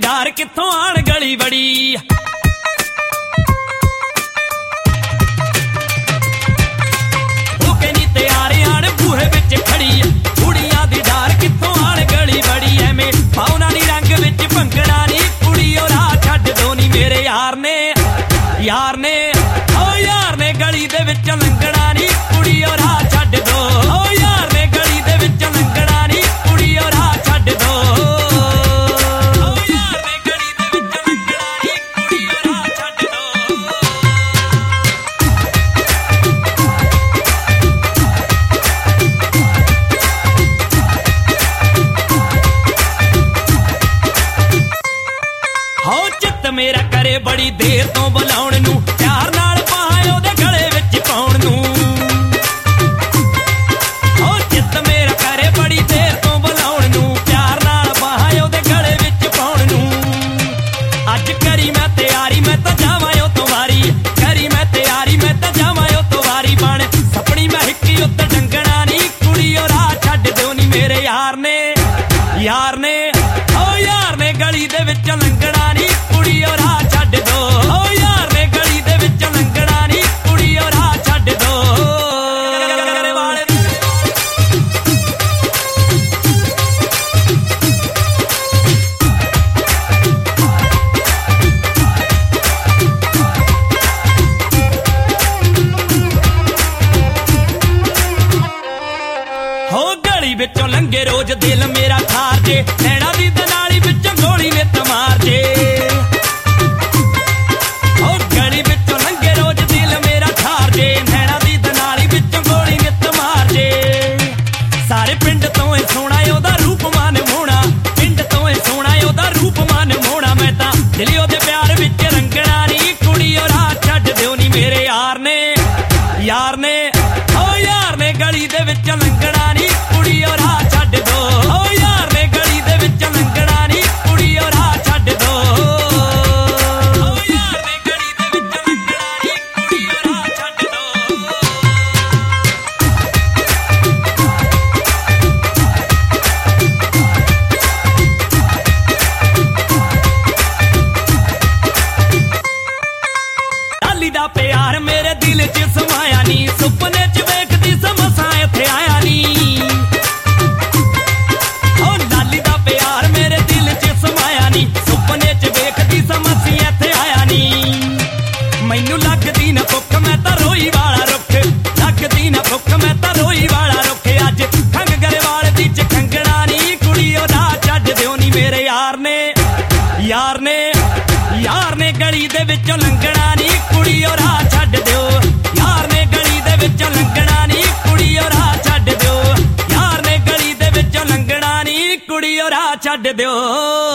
ਡਾਰ ਕਿੱਥੋਂ ਆਣ ਗਲੀ ਬੜੀ। ਹੋ ਕੇ ਨੀ ਤਿਆਰ ਆਣ ਬੂਹੇ ਵਿੱਚ ਖੜੀ ਕੁੜੀਆਂ ਦੀ ਡਾਰ ਕਿੱਥੋਂ ਆਣ ਗਲੀ ਬੜੀ। ਐਵੇਂ ਪਾਉਣਾ ਨੀ ਰੰਗ ਵਿੱਚ ਭੰਗੜਾ ਨੀ ਕੁੜੀਓ ਰਾਹ ਛੱਡ ਦੋ ਨੀ ਮੇਰੇ ਯਾਰ ਨੇ ਯਾਰ ਨੇ ਓ ਯਾਰ ਨੇ ਗਲੀ ਦੇ ਵਿੱਚ ਲੰਘਣਾ ਨੀ ਕੁੜੀਓ ਰਾਹ ਛੱਡ ਦੋ। ਓ ਯਾਰ ਨੇ ਗਲੀ ਦੇ ਵਿੱਚ ਲੰਘਣਾ ਨੀ ਕੁੜੀਓ ਰਾਹ ਛੱਡ ਦੋ। ਓ ਯਾਰ ਨੇ ਗਲੀ ਦੇ ਵਿੱਚ ਲੰਘਣਾ ਨੀ ਕੁੜੀਓ ਰਾਹ ਛੱਡ ਦੋ। ਹੋ ਚਿੱਤ ਮੇਰਾ ਕਰੇ ਬੜੀ ਦੇਰ ਤੋਂ ਬੁਲਾਉਣ ਨੂੰ ਪਿਆਰ ਨਾਲ ਬਾਹਾਂ ਉਹਦੇ ਗਲੇ ਵਿੱਚ ਪਾਉਣ ਨੂੰ। ਹੋ ਚਿੱਤ ਮੇਰਾ ਕਰੇ ਬੜੀ ਦੇਰ ਤੋਂ ਬੁਲਾਉਣ ਨੂੰ ਪਿਆਰ ਨਾਲ ਬਾਹਾਂ ਉਹਦੇ ਗਲੇ ਵਿੱਚ ਪਾਉਣ ਨੂੰ। ਅੱਜ ਕਰੀ ਮੈਂ ਤਿਆਰੀ ਮੈਂ ਤਾਂ ਜਾਵਾਂ ਉਹ ਤੋਂ ਵਾਰੀ ਕਰੀ ਮੈਂ ਤਿਆਰੀ ਮੈਂ ਤਾਂ ਜਾਵਾਂ ਉਹ ਤੋਂ ਵਾਰੀ ਬਣ ਸਪਣੀ ਮੈਂ ਹਿੱਕੀ ਉੱਤੇ ਡੰਗਣਾ ਨੀ ਕੁੜੀਓ ਰਾਹ ਛੱਡ ਦਿਓ ਨੀ ਮੇਰੇ ਯਾਰ ਨੇ ਯਾਰ ਨੇ ਓ ਯਾਰ ਨੇ ਗਲੀ ਦੇ ਵਿੱਚ ਲੰਘਣਾ ਨੀ ਕੁੜੀਓ ਰਾਹ ਛੱਡ ਦੋ। ਓ ਯਾਰ ਨੇ ਗਲੀ ਦੇ ਵਿੱਚ ਲੰਘਣਾ ਨੀ ਕੁੜੀਓ ਰਾਹ ਛੱਡ ਦੋ। ਹੋ ਗਲੀ ਵਿੱਚੋਂ ਲੰਘੇ ਰੋਜ਼ ਦਿਲ ਮੇਰਾ ਖਾਰ ਜੇ ਨੈਣਾ ਦੀ ਦਨਾਲੀ ਵਿੱਚੋਂ ਗੋਲੀ ਨਿੱਤ ਮਾਰ ਜੇ। ਹੋ ਗਲੀ ਵਿੱਚੋਂ ਲੰਘੇ ਰੋਜ਼ ਦਿਲ ਮੇਰਾ ਖਾਰ ਜੇ ਨੈਣਾ ਦੀ ਦਨਾਲੀ ਵਿੱਚੋਂ ਗੋਲੀ ਨਿੱਤ ਮਾਰ ਜੇ। ਸਾਰੇ ਪਿੰਡ ਤੋਂ ਏ ਸੋਹਣਾ ਉਹਦਾ ਰੂਪ ਮਨ ਮੋਹਣਾ ਪਿੰਡ ਤੋਂ ਏ ਸੋਹਣਾ ਉਹਦਾ ਰੂਪ ਮਨ ਮੋਹਣਾ। ਮੈਂ ਤਾਂ ਦਿਲ ਉਹਦੇ ਪਿਆਰ ਵਿੱਚ ਰੰਗਣਾ ਨੀ ਕੁੜੀਓ ਰਾਹ ਛੱਡ ਦਿਓ ਨੀ ਮੇਰੇ ਯਾਰ ਨੇ ਯਾਰ ਨੇ ਓ ਯਾਰ ਨੇ ਗਲੀ ਦੇ ਵਿੱਚ ਲੰਘਣਾ ਨੀ ਕੁੜੀਓ ਰਾਹ ਛੱਡ ਦੋ। ਓ ਯਾਰ ਨੇ ਗਲੀ ਦੇ ਵਿੱਚ ਲੰਘਣਾ ਨੀ ਕੁੜੀਓ ਰਾਹ ਛੱਡ ਦੋ। ਓ ਯਾਰ ਨੇ ਗਲੀ ਦੇ ਵਿੱਚ ਲੰਘਣਾ ਨੀ ਕੁੜੀਓ ਰਾਹ ਛੱਡ ਦੋ। ਲਾਲੀ ਦਾ ਪਿਆਰ ਮੇਰੇ ਦਿਲ 'ਚ ਸਮਾਇਆ ਨੀ ਸੁਪਨੇ 'ਚ ਵੇਖਦੀ ਸਮਸਾਂ ਇੱਥੇ ਆਇਆ ਨੀ। ਓ ਲਾਲੀ ਦਾ ਪਿਆਰ ਮੇਰੇ ਦਿਲ 'ਚ ਸਮਾਇਆ ਨੀ ਸੁਪਨੇ 'ਚ ਵੇਖਦੀ ਸਮਸੀਂ ਇੱਥੇ ਆਇਆ ਨੀ। ਮੈਨੂੰ ਲੱਗਦੀ ਨਾ ਭੁੱਖ ਮੈਂ ਤਾਂ ਰੋਈ ਵਾਲਾ ਰੁੱਖ ਲੱਗਦੀ ਨਾ ਭੁੱਖ ਮੈਂ ਤਾਂ ਰੋਈ ਵਾਲਾ ਰੁੱਖ। ਅੱਜ ਖੰਗ ਗਰੇਵਾਲ ਦੀ ਚ ਖੰਗਣਾ ਨੀ ਕੁੜੀਓ ਰਾਹ ਛੱਡ ਦਿਓ ਨੀ ਮੇਰੇ ਯਾਰ ਨੇ ਯਾਰ ਨੇ ਯਾਰ ਨੇ ਗਲੀ ਦੇ ਵਿੱਚੋਂ ਲੰਘਣਾ ਨੀ ਕੁੜੀਓ ਰਾਹ ਛੱਡ ਦਿਓ। ਯਾਰ ਨੇ ਗਲੀ ਦੇ ਵਿੱਚੋਂ ਲੰਘਣਾ ਨੀ ਕੁੜੀਓ ਰਾਹ ਛੱਡ ਦਿਓ। ਯਾਰ ਨੇ ਗਲੀ ਦੇ ਵਿੱਚੋਂ ਲੰਘਣਾ ਨੀ ਕੁੜੀਓ ਰਾਹ ਛੱਡ ਦਿਓ।